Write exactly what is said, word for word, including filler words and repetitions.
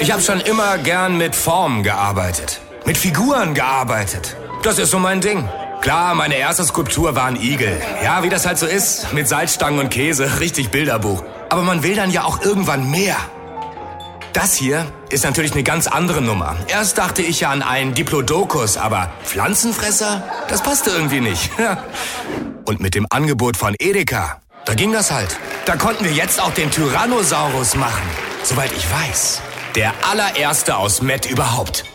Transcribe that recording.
Ich habe schon immer gern mit Formen gearbeitet. Mit Figuren gearbeitet. Das ist so mein Ding. Klar, meine erste Skulptur war ein Igel. Ja, wie das halt so ist. Mit Salzstangen und Käse. Richtig Bilderbuch. Aber man will dann ja auch irgendwann mehr. Das hier ist natürlich eine ganz andere Nummer. Erst dachte ich ja an einen Diplodocus, aber Pflanzenfresser? Das passte irgendwie nicht. Und mit dem Angebot von Edeka, da ging das halt. Da konnten wir jetzt auch den Tyrannosaurus machen. Soweit ich weiß. Der allererste aus Met überhaupt.